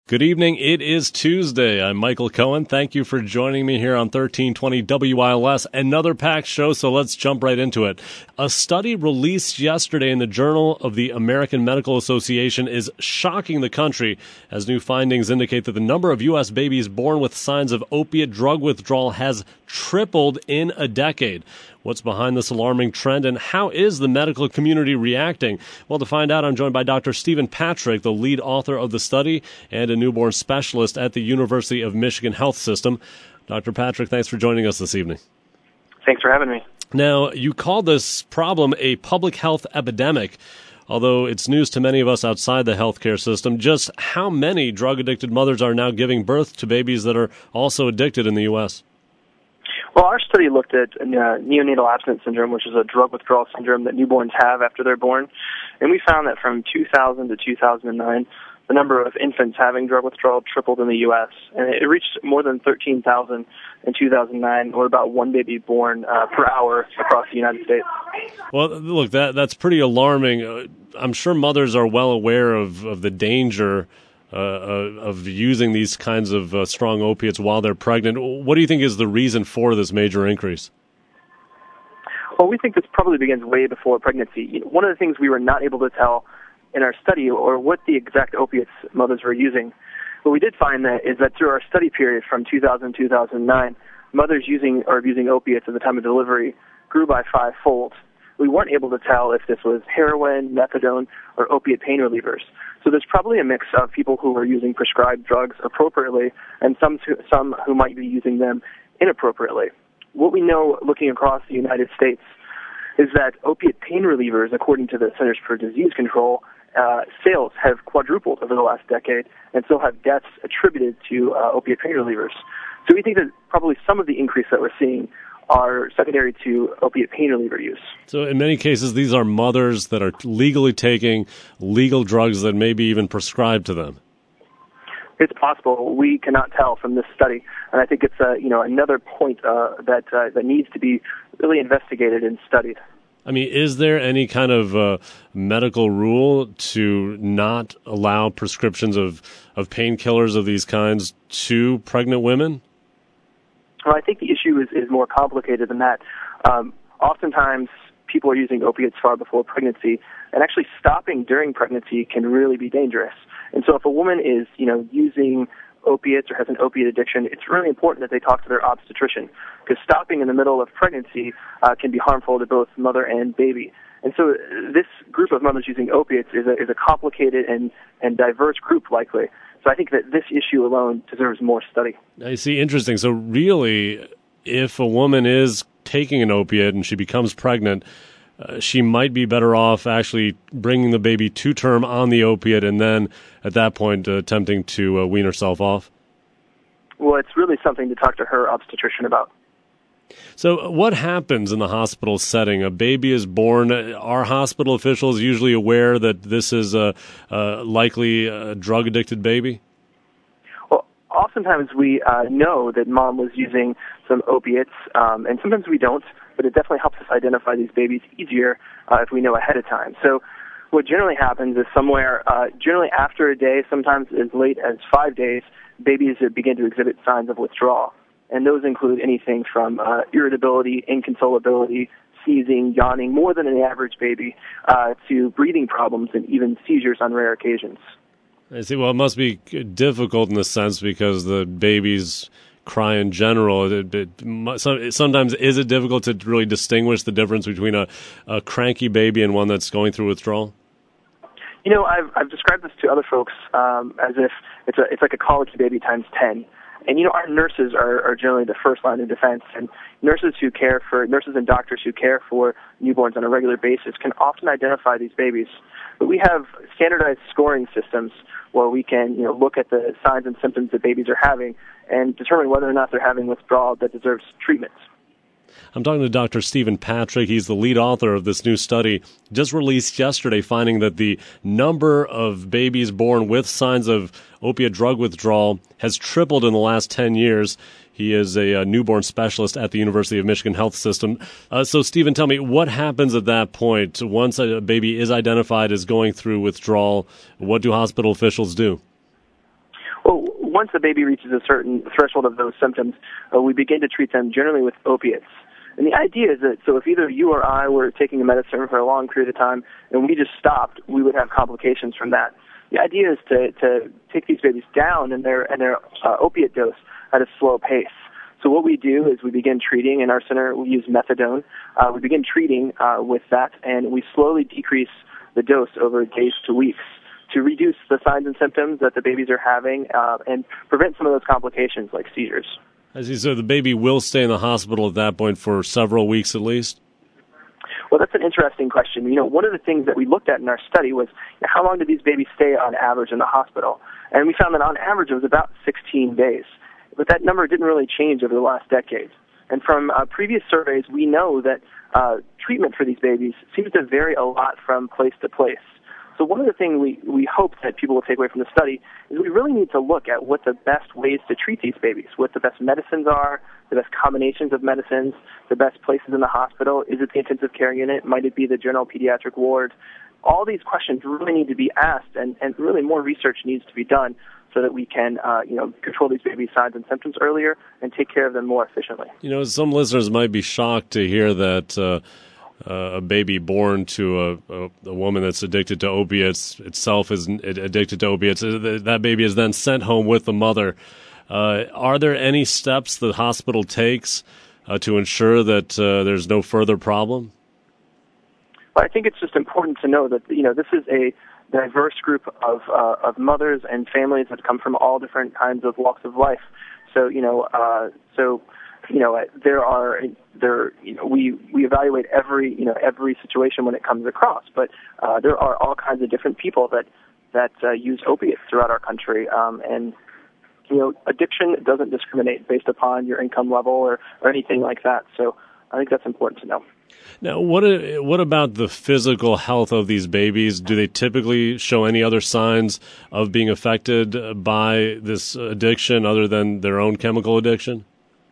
Good evening. It is Tuesday. I'm Michael Cohen. Thank you for joining me here on 1320 WILS. Another packed show, so let's jump right into it. A study released yesterday in the Journal of the American Medical Association is shocking the country, as new findings indicate that the number of U.S. babies born with signs of opiate drug withdrawal has tripled in a decade. What's behind this alarming trend, and how is the medical community reacting? Well, to find out, I'm joined by Dr. Stephen Patrick, the lead author of the study and a newborn specialist at the University of Michigan Health System. Dr. Patrick, thanks for joining us this evening. Thanks for having me. Now, you call this problem a public health epidemic. Although it's news to many of us outside the healthcare system, just how many drug-addicted mothers are now giving birth to babies that are also addicted in the U.S.? Well, our study looked at neonatal abstinence syndrome, which is a drug withdrawal syndrome that newborns have after they're born. And we found that from 2000 to 2009, the number of infants having drug withdrawal tripled in the U.S. And it reached more than 13,000 in 2009, or about one baby born per hour across the United States. Well, look, that's pretty alarming. I'm sure mothers are well aware of the danger of using these kinds of strong opiates while they're pregnant. What do you think is the reason for this major increase? Well, we think this probably begins way before pregnancy. One of the things we were not able to tell in our study or what the exact opiates mothers were using. What we did find is that through our study period from 2000 to 2009, mothers using or abusing opiates at the time of delivery grew by 5-fold. We weren't able to tell if this was heroin, methadone, or opiate pain relievers. So there's probably a mix of people who are using prescribed drugs appropriately and some who might be using them inappropriately. What we know looking across the United States is that opiate pain relievers, according to the Centers for Disease Control, sales have quadrupled over the last decade and still have deaths attributed to opiate pain relievers. So we think that probably some of the increase that we're seeing are secondary to opiate pain reliever use. So in many cases, these are mothers that are legally taking legal drugs that may be even prescribed to them. It's possible. We cannot tell from this study, and I think it's another point that needs to be really investigated and studied. I mean, is there any kind of medical rule to not allow prescriptions of painkillers of these kinds to pregnant women? Well, I think the issue is more complicated than that. Oftentimes, people are using opiates far before pregnancy, and actually stopping during pregnancy can really be dangerous. And so if a woman is, using opiates or has an opiate addiction, it's really important that they talk to their obstetrician, because stopping in the middle of pregnancy can be harmful to both mother and baby. And so this group of mothers using opiates is a complicated and diverse group, likely. So I think that this issue alone deserves more study. I see. Interesting. So really, if a woman is taking an opiate and she becomes pregnant, she might be better off actually bringing the baby to term on the opiate and then at that point attempting to wean herself off? Well, it's really something to talk to her obstetrician about. So what happens in the hospital setting? A baby is born. Are hospital officials usually aware that this is likely a drug-addicted baby? Well, oftentimes we know that mom was using some opiates, and sometimes we don't, but it definitely helps us identify these babies easier if we know ahead of time. So what generally happens is generally after a day, sometimes as late as 5 days, babies begin to exhibit signs of withdrawal. And those include anything from irritability, inconsolability, sneezing, yawning, more than an average baby, to breathing problems and even seizures on rare occasions. I see. Well, it must be difficult in this sense because the babies cry in general. Sometimes is it difficult to really distinguish the difference between a cranky baby and one that's going through withdrawal? I've described this to other folks as if it's like a colicky baby times 10. And, our nurses are generally the first line of defense, and nurses and doctors who care for newborns on a regular basis can often identify these babies. But we have standardized scoring systems where we can, look at the signs and symptoms that babies are having and determine whether or not they're having withdrawal that deserves treatment. I'm talking to Dr. Stephen Patrick. He's the lead author of this new study just released yesterday, finding that the number of babies born with signs of opiate drug withdrawal has tripled in the last 10 years. He is a newborn specialist at the University of Michigan Health System. So, Stephen, tell me, what happens at that point? Once a baby is identified as going through withdrawal, what do hospital officials do? Well, once a baby reaches a certain threshold of those symptoms, we begin to treat them generally with opiates. And the idea is that, so if either you or I were taking a medicine for a long period of time and we just stopped, we would have complications from that. The idea is to take these babies down in their opiate dose at a slow pace. So what we do is we begin treating. In our center, we use methadone. We begin treating with that, and we slowly decrease the dose over days to weeks to reduce the signs and symptoms that the babies are having and prevent some of those complications like seizures. As you said, the baby will stay in the hospital at that point for several weeks at least? Well, that's an interesting question. One of the things that we looked at in our study was how long did these babies stay on average in the hospital? And we found that on average it was about 16 days. But that number didn't really change over the last decade. And from previous surveys, we know that treatment for these babies seems to vary a lot from place to place. So one of the things we hope that people will take away from the study is we really need to look at what the best ways to treat these babies, what the best medicines are, the best combinations of medicines, the best places in the hospital. Is it the intensive care unit? Might it be the general pediatric ward? All these questions really need to be asked, and really more research needs to be done so that we can control these babies' signs and symptoms earlier and take care of them more efficiently. Some listeners might be shocked to hear that a baby born to a woman that's addicted to opiates itself is addicted to opiates. That baby is then sent home with the mother. Are there any steps the hospital takes to ensure that there's no further problem? Well, I think it's just important to know that this is a diverse group of mothers and families that come from all different kinds of walks of life. So we evaluate every situation when it comes across, but there are all kinds of different people that use opiates throughout our country, and addiction doesn't discriminate based upon your income level or anything like that. So I think that's important to know. Now, what about the physical health of these babies? Do they typically show any other signs of being affected by this addiction other than their own chemical addiction?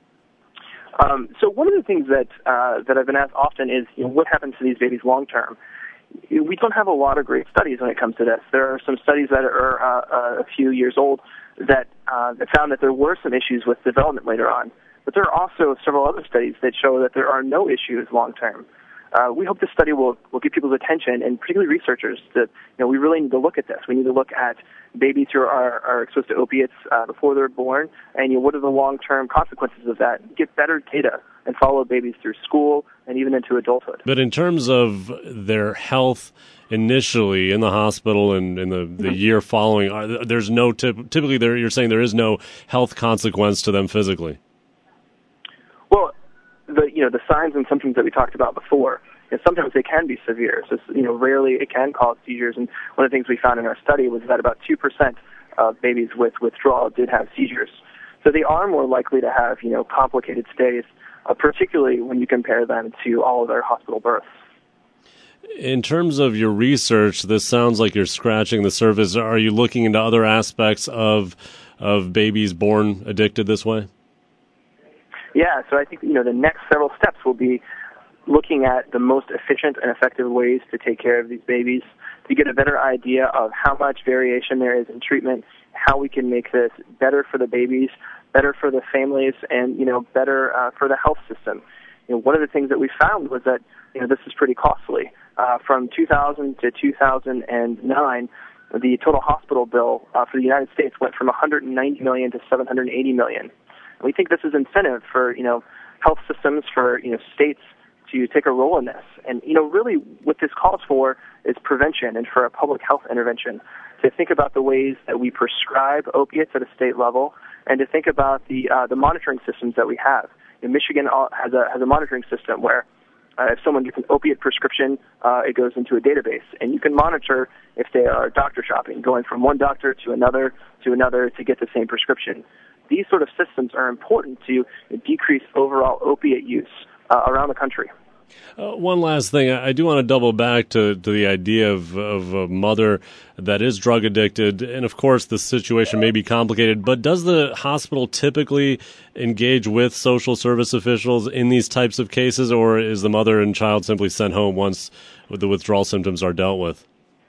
So one of the things that I've been asked often is, what happens to these babies long term? We don't have a lot of great studies when it comes to this. There are some studies that are a few years old that found that there were some issues with development later on. But there are also several other studies that show that there are no issues long term. We hope this study will get people's attention, and particularly researchers, that we really need to look at this. We need to look at babies who are exposed to opiates before they're born, and what are the long-term consequences of that. Get better data and follow babies through school and even into adulthood. But in terms of their health initially in the hospital and in the year following, there's no typically you're saying there is no health consequence to them physically. Well, the signs and symptoms that we talked about before, sometimes they can be severe. So, rarely it can cause seizures. And one of the things we found in our study was that about 2% of babies with withdrawal did have seizures. So they are more likely to have, complicated stays, particularly when you compare them to all of their hospital births. In terms of your research, this sounds like you're scratching the surface. Are you looking into other aspects of babies born addicted this way? Yeah, so I think, the next several steps will be looking at the most efficient and effective ways to take care of these babies, to get a better idea of how much variation there is in treatment, how we can make this better for the babies, better for the families, and, better for the health system. One of the things that we found was that, this is pretty costly. From 2000 to 2009, the total hospital bill for the United States went from $190 million to $780 million. We think this is incentive for, health systems, for, states to take a role in this. And, really what this calls for is prevention and for a public health intervention, to think about the ways that we prescribe opiates at a state level and to think about the monitoring systems that we have. Michigan has a monitoring system where if someone gets an opiate prescription, it goes into a database, and you can monitor if they are doctor shopping, going from one doctor to another to get the same prescription. These sort of systems are important to decrease overall opiate use around the country. One last thing. I do want to double back to the idea of a mother that is drug addicted. And, of course, the situation may be complicated. But does the hospital typically engage with social service officials in these types of cases, or is the mother and child simply sent home once the withdrawal symptoms are dealt with?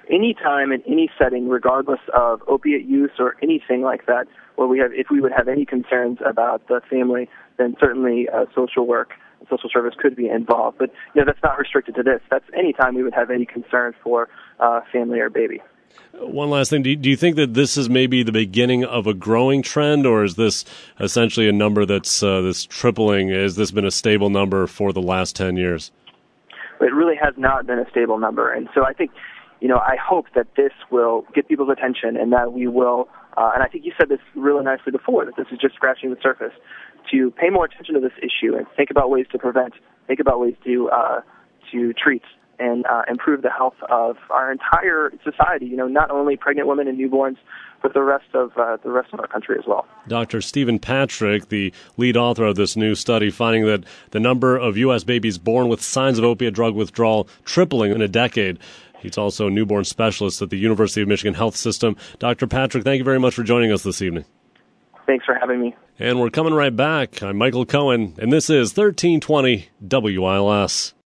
any time in any setting, regardless of opiate use or anything like that, if we would have any concerns about the family, then certainly social work, social service could be involved. But that's not restricted to this. That's any time we would have any concern for family or baby. One last thing. Do you think that this is maybe the beginning of a growing trend, or is this essentially a number that's this tripling? Has this been a stable number for the last 10 years? It really has not been a stable number. And so I think, I hope that this will get people's attention and that we will, and I think you said this really nicely before, that this is just scratching the surface, to pay more attention to this issue and think about ways to prevent, think about ways to treat and improve the health of our entire society, not only pregnant women and newborns, but the rest of our country as well. Dr. Stephen Patrick, the lead author of this new study, finding that the number of U.S. babies born with signs of opiate drug withdrawal tripling in a decade. He's also a newborn specialist at the University of Michigan Health System. Dr. Patrick, thank you very much for joining us this evening. Thanks for having me. And we're coming right back. I'm Michael Cohen, and this is 1320 WILS.